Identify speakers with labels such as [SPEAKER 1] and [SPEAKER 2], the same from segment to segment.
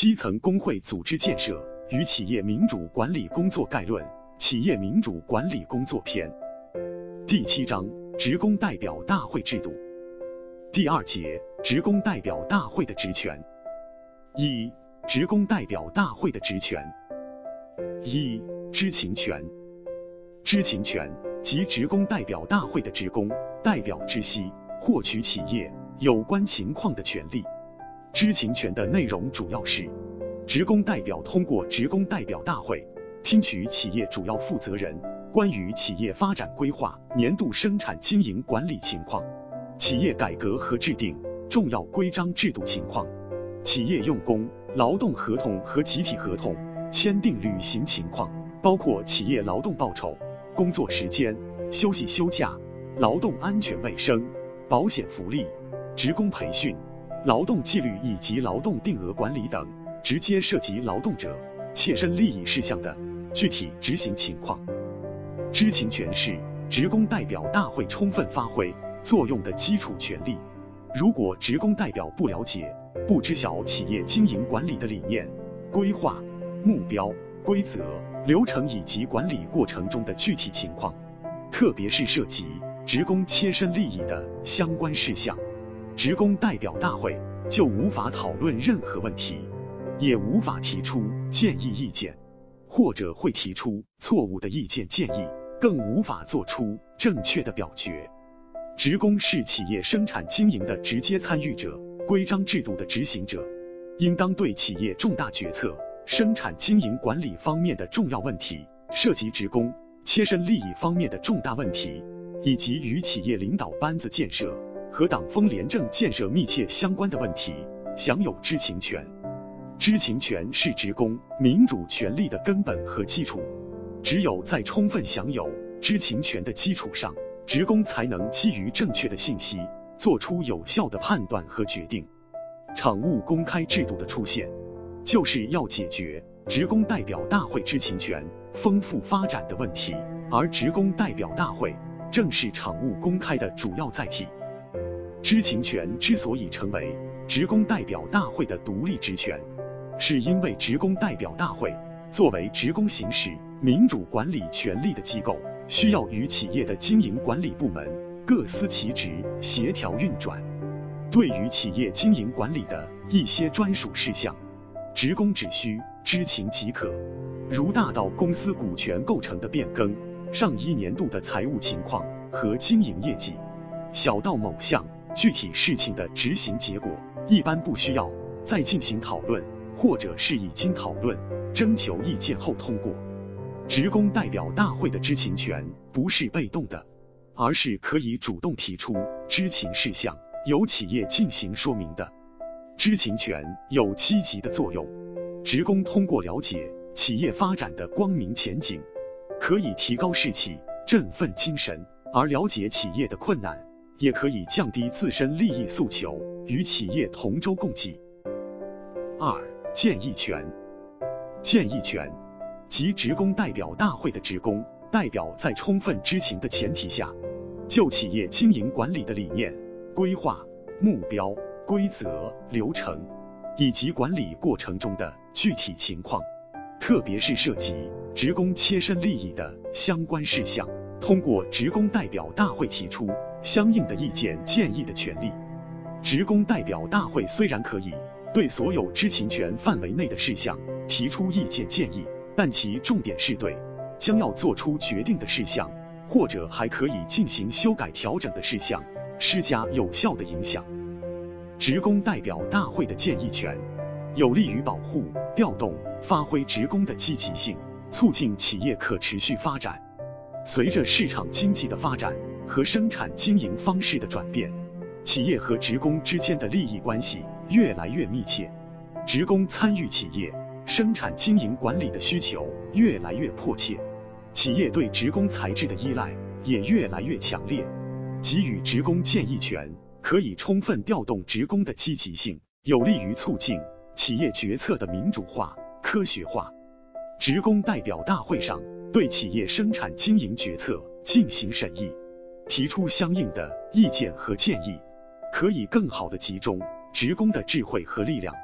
[SPEAKER 1] 基层工会组织建设与企业民主管理工作概论，企业民主管理工作篇。第7章，职工代表大会制度。第2节，职工代表大会的职权。1、职工代表大会的职权。1、知情权。知情权即职工代表大会的职工代表知悉、获取企业有关情况的权利。知情权的内容主要是，职工代表通过职工代表大会，听取企业主要负责人关于企业发展规划、年度生产经营管理情况、企业改革和制定重要规章制度情况、企业用工、劳动合同和集体合同签订履行情况，包括企业劳动报酬、工作时间、休息休假、劳动安全卫生、保险福利、职工培训、劳动纪律以及劳动定额管理等直接涉及劳动者切身利益事项的具体执行情况。知情权是职工代表大会充分发挥作用的基础权利。如果职工代表不了解、不知晓企业经营管理的理念、规划、目标、规则、流程以及管理过程中的具体情况，特别是涉及职工切身利益的相关事项，职工代表大会就无法讨论任何问题，也无法提出建议意见，或者会提出错误的意见建议，更无法做出正确的表决。职工是企业生产经营的直接参与者，规章制度的执行者，应当对企业重大决策、生产经营管理方面的重要问题，涉及职工切身利益方面的重大问题，以及与企业领导班子建设和党风廉政建设密切相关的问题，享有知情权。知情权是职工民主权利的根本和基础，只有在充分享有知情权的基础上，职工才能基于正确的信息做出有效的判断和决定。场务公开制度的出现，就是要解决职工代表大会知情权丰富发展的问题，而职工代表大会正是场务公开的主要载体。知情权之所以成为职工代表大会的独立职权，是因为职工代表大会作为职工行使民主管理权力的机构，需要与企业的经营管理部门各司其职，协调运转。对于企业经营管理的一些专属事项，职工只需知情即可，如大到公司股权构成的变更、上一年度的财务情况和经营业绩，小到某项具体事情的执行结果，一般不需要再进行讨论，或者是已经讨论、征求意见后通过。职工代表大会的知情权不是被动的，而是可以主动提出知情事项，由企业进行说明的。知情权有积极的作用，职工通过了解企业发展的光明前景，可以提高士气、振奋精神，而了解企业的困难，也可以降低自身利益诉求，与企业同舟共济。2、建议权。建议权即职工代表大会的职工代表在充分知情的前提下，就企业经营管理的理念、规划、目标、规则、流程以及管理过程中的具体情况，特别是涉及职工切身利益的相关事项，通过职工代表大会提出相应的意见建议的权利。职工代表大会虽然可以对所有知情权范围内的事项提出意见建议，但其重点是对将要做出决定的事项，或者还可以进行修改调整的事项施加有效的影响。职工代表大会的建议权有利于保护、调动、发挥职工的积极性，促进企业可持续发展。随着市场经济的发展和生产经营方式的转变，企业和职工之间的利益关系越来越密切，职工参与企业生产经营管理的需求越来越迫切，企业对职工才智的依赖也越来越强烈。给予职工建议权，可以充分调动职工的积极性，有利于促进企业决策的民主化、科学化。职工代表大会上对企业生产经营决策进行审议，提出相应的意见和建议，可以更好地集中职工的智慧和力量，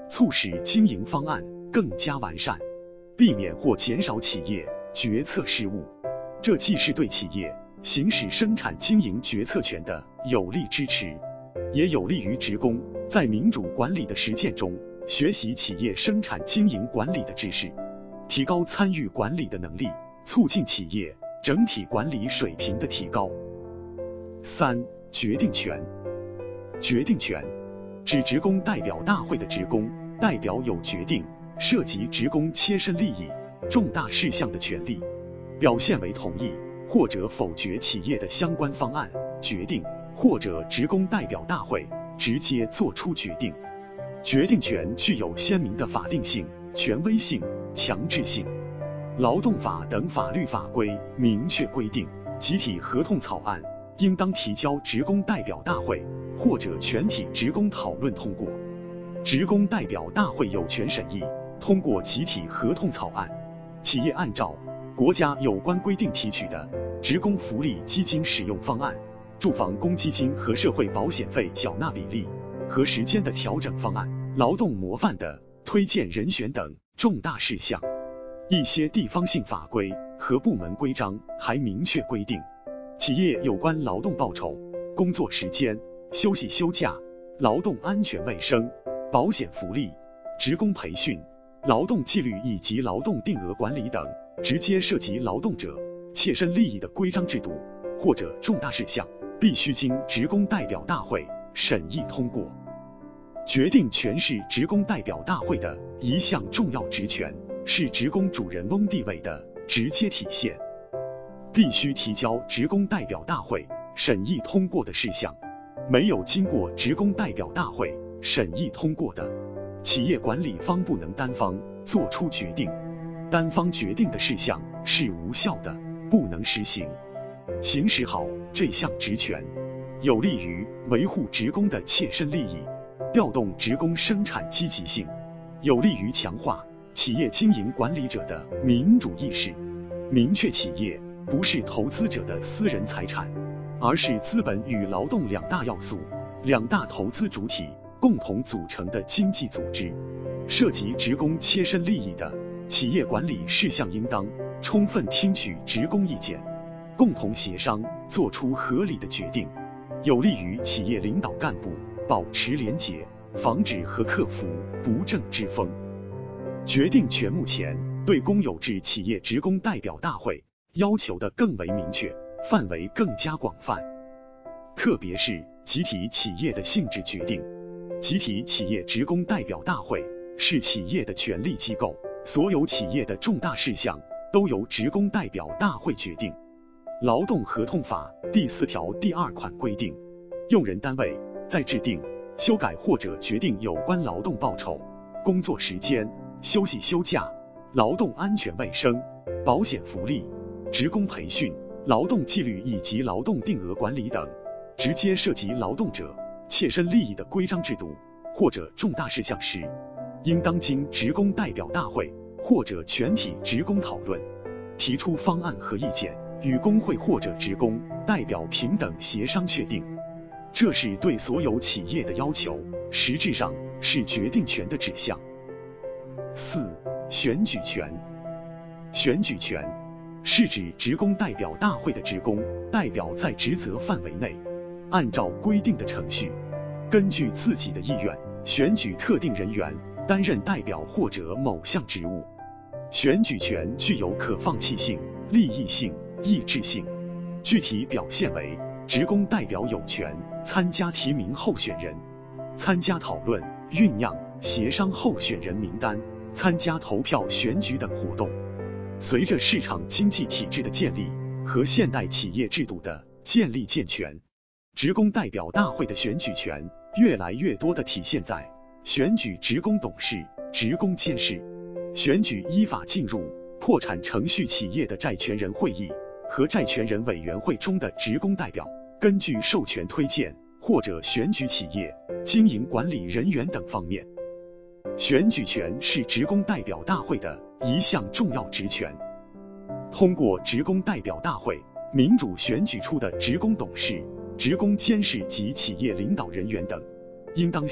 [SPEAKER 1] 促使经营方案更加完善，避免或减少企业决策失误。这既是对企业行使生产经营决策权的有力支持，也有利于职工在民主管理的实践中学习企业生产经营管理的知识，提高参与管理的能力，促进企业整体管理水平的提高。3、决定权。决定权指职工代表大会的职工代表有决定涉及职工切身利益重大事项的权利，表现为同意或者否决企业的相关方案、决定，或者职工代表大会直接作出决定。决定权具有鲜明的法定性、权威性、强制性。劳动法等法律法规明确规定，集体合同草案应当提交职工代表大会或者全体职工讨论通过。职工代表大会有权审议通过集体合同草案。企业按照国家有关规定提取的职工福利基金使用方案、住房公积金和社会保险费缴纳比例和时间的调整方案、劳动模范的推荐人选等重大事项。一些地方性法规和部门规章还明确规定，企业有关劳动报酬、工作时间、休息休假、劳动安全卫生、保险福利、职工培训、劳动纪律以及劳动定额管理等直接涉及劳动者切身利益的规章制度或者重大事项，必须经职工代表大会审议通过。决定权是职工代表大会的一项重要职权，是职工主人翁地位的直接体现。必须提交职工代表大会审议通过的事项，没有经过职工代表大会审议通过的，企业管理方不能单方作出决定，单方决定的事项是无效的，不能实行。行使好这项职权，有利于维护职工的切身利益，调动职工生产积极性，有利于强化企业经营管理者的民主意识，明确企业不是投资者的私人财产，而是资本与劳动两大要素、两大投资主体共同组成的经济组织。涉及职工切身利益的企业管理事项，应当充分听取职工意见，共同协商做出合理的决定，有利于企业领导干部保持廉洁，防止和克服不正之风。决定权目前对公有制企业职工代表大会要求的更为明确，范围更加广泛，特别是集体企业的性质决定。集体企业职工代表大会是企业的权力机构，所有企业的重大事项都由职工代表大会决定。劳动合同法第4条第2款规定，用人单位在制定、修改或者决定有关劳动报酬、工作时间、休息休假、劳动安全卫生、保险福利、职工培训、劳动纪律以及劳动定额管理等直接涉及劳动者切身利益的规章制度或者重大事项时，应当经职工代表大会或者全体职工讨论，提出方案和意见，与工会或者职工代表平等协商确定。这是对所有企业的要求，实质上是决定权的指向。4、选举权。选举权是指职工代表大会的职工代表在职责范围内，按照规定的程序，根据自己的意愿选举特定人员担任代表或者某项职务。选举权具有可放弃性、利益性、意志性，具体表现为职工代表有权参加提名候选人，参加讨论、酝酿、协商候选人名单，参加投票选举等活动。随着市场经济体制的建立和现代企业制度的建立健全，职工代表大会的选举权越来越多地体现在选举职工董事、职工监事、选举依法进入破产程序企业的债权人会议和债权人委员会中的职工代表，根据授权推荐或者选举企业经营管理人员等方面。选举权是职工代表大会的一项重要职权。通过职工代表大会民主选举出的职工董事、职工监事及企业领导人员等，应当向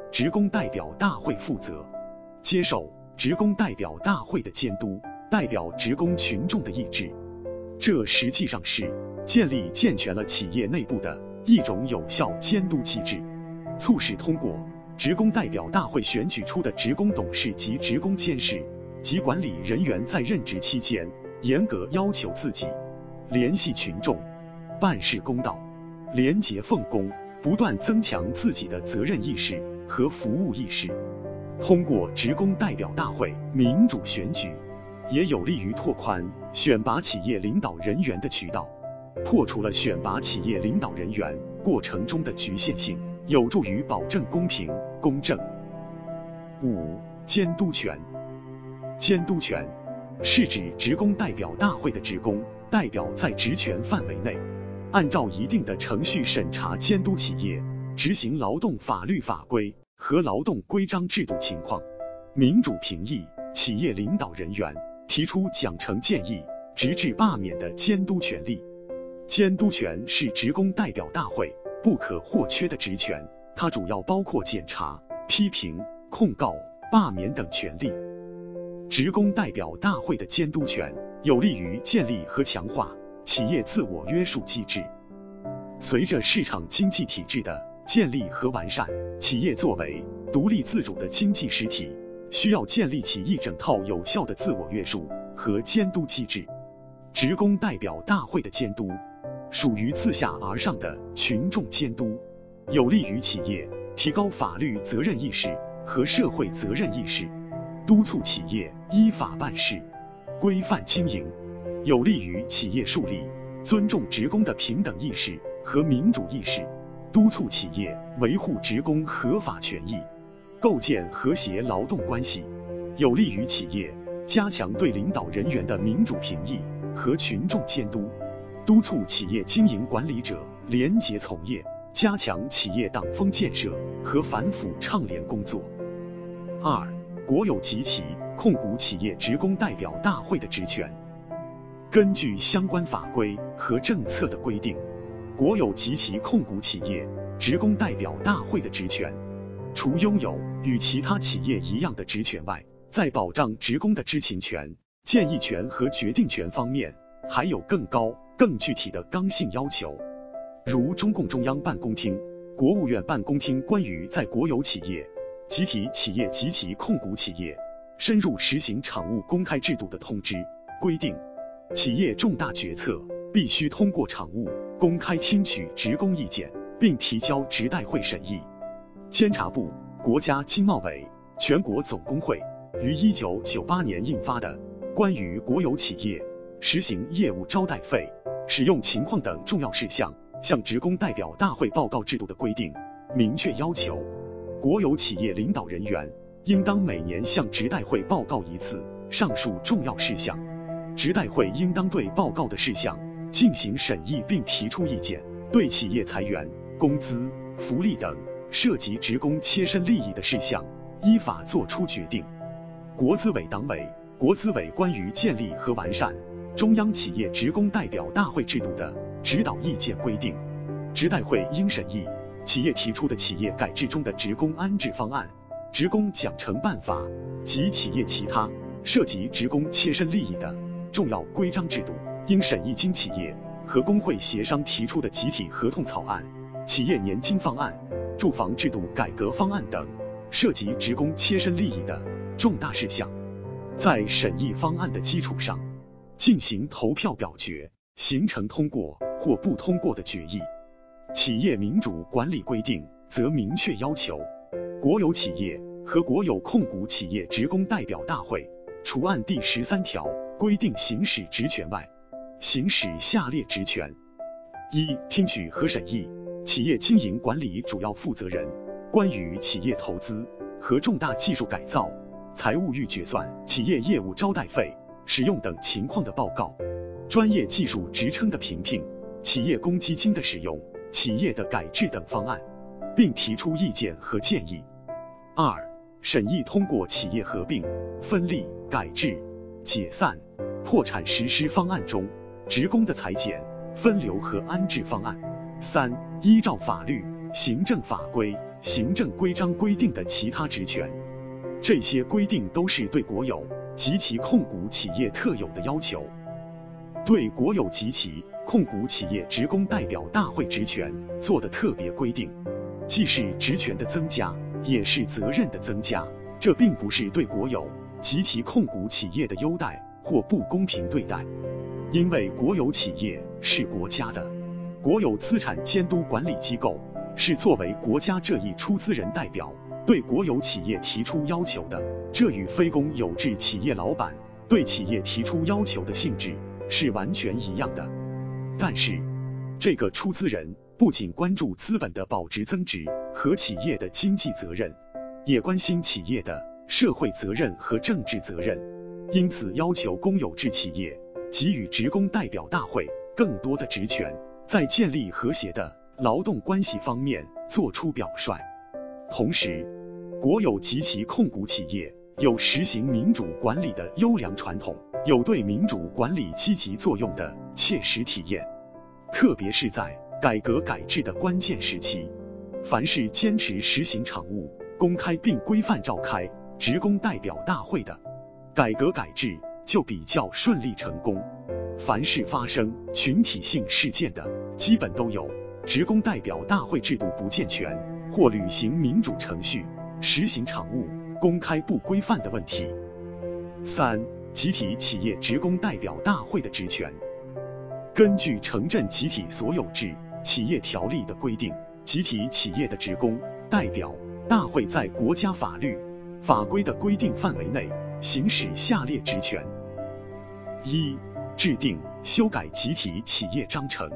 [SPEAKER 1] 职工代表大会负责，接受职工代表大会的监督，代表职工群众的意志。这实际上是建立健全了企业内部的一种有效监督机制，促使通过职工代表大会选举出的职工董事及职工监事及管理人员在任职期间，严格要求自己联系群众，办事公道，廉洁奉公，不断增强自己的责任意识和服务意识。通过职工代表大会民主选举，也有利于拓宽选拔企业领导人员的渠道，破除了选拔企业领导人员过程中的局限性，有助于保证公平公正。5. 监督权。监督权是指职工代表大会的职工代表在职权范围内，按照一定的程序审查监督企业执行劳动法律法规和劳动规章制度情况，民主评议企业领导人员，提出奖惩建议，直至罢免的监督权利。监督权是职工代表大会不可或缺的职权，它主要包括检查、批评、控告、罢免等权利。职工代表大会的监督权有利于建立和强化企业自我约束机制。随着市场经济体制的建立和完善，企业作为独立自主的经济实体，需要建立起一整套有效的自我约束和监督机制。职工代表大会的监督属于自下而上的群众监督，有利于企业提高法律责任意识和社会责任意识，督促企业依法办事，规范经营，有利于企业树立尊重职工的平等意识和民主意识，督促企业维护职工合法权益，构建和谐劳动关系，有利于企业加强对领导人员的民主评议和群众监督，督促企业经营管理者廉洁从业，加强企业党风建设和反腐倡廉工作。2. 国有及其控股企业职工代表大会的职权。根据相关法规和政策的规定，国有及其控股企业职工代表大会的职权，除拥有与其他企业一样的职权外，在保障职工的知情权、建议权和决定权方面，还有更高、更具体的刚性要求，如中共中央办公厅、国务院办公厅关于在国有企业、集体企业及其控股企业深入实行场务公开制度的通知，规定企业重大决策必须通过场务公开听取职工意见，并提交职代会审议。监察部、国家经贸委、全国总工会于1998年印发的《关于国有企业实行业务招待费使用情况等重要事项向职工代表大会报告制度的规定》明确要求，国有企业领导人员应当每年向职代会报告一次上述重要事项，职代会应当对报告的事项进行审议并提出意见，对企业裁员、工资、福利等涉及职工切身利益的事项依法作出决定。国资委党委、国资委关于建立和完善中央企业职工代表大会制度的指导意见规定，职代会应审议企业提出的企业改制中的职工安置方案、职工奖惩办法及企业其他涉及职工切身利益的重要规章制度，应审议经企业和工会协商提出的集体合同草案、企业年金方案、住房制度改革方案等涉及职工切身利益的重大事项，在审议方案的基础上进行投票表决，形成通过或不通过的决议。企业民主管理规定则明确要求，国有企业和国有控股企业职工代表大会除按第13条规定行使职权外，行使下列职权： 1. 听取和审议企业经营管理主要负责人关于企业投资和重大技术改造、财务预决算、企业业务招待费使用等情况的报告，专业技术职称的评聘、企业公积金的使用、企业的改制等方案，并提出意见和建议。 2. 审议通过企业合并、分立、改制、解散、破产实施方案中职工的裁减、分流和安置方案。 3. 依照法律、行政法规、 行政规章规定的其他职权。这些规定都是对国有及其控股企业特有的要求。对国有及其控股企业职工代表大会职权做的特别规定，既是职权的增加，也是责任的增加。这并不是对国有及其控股企业的优待或不公平对待，因为国有企业是国家的，国有资产监督管理机构是作为国家这一出资人代表对国有企业提出要求的，这与非公有制企业老板对企业提出要求的性质是完全一样的。但是，这个出资人不仅关注资本的保值增值和企业的经济责任，也关心企业的社会责任和政治责任，因此要求公有制企业给予职工代表大会更多的职权，在建立和谐的劳动关系方面作出表率。同时，国有及其控股企业有实行民主管理的优良传统，有对民主管理积极作用的切实体验。特别是在改革改制的关键时期，凡是坚持实行常务、公开并规范召开职工代表大会的，改革改制就比较顺利成功。凡是发生群体性事件的，基本都有职工代表大会制度不健全或履行民主程序、实行常务、公开不规范的问题。3、集体企业职工代表大会的职权。根据城镇集体所有制企业条例的规定，集体企业的职工代表大会在国家法律法规的规定范围内行使下列职权： 1. 制定、修改集体企业章程；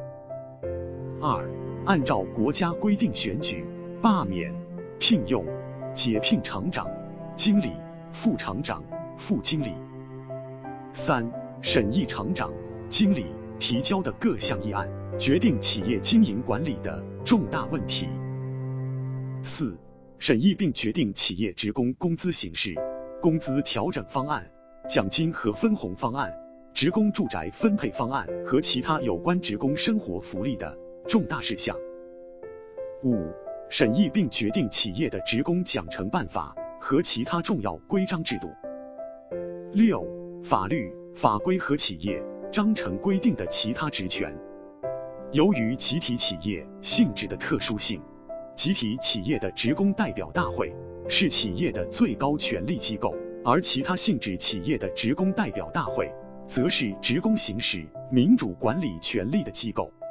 [SPEAKER 1] 2. 按照国家规定选举、罢免、聘用、解聘厂长、经理、副厂长、副经理； 3. 审议厂长、经理提交的各项议案，决定企业经营管理的重大问题； 4. 审议并决定企业职工工资形式、工资调整方案、奖金和分红方案、职工住宅分配方案和其他有关职工生活福利的重大事项； 5. 审议并决定企业的职工奖惩办法和其他重要规章制度； 6. 法律、法规和企业章程规定的其他职权。由于集体企业性质的特殊性，集体企业的职工代表大会是企业的最高权力机构，而其他性质企业的职工代表大会则是职工行使民主管理权力的机构。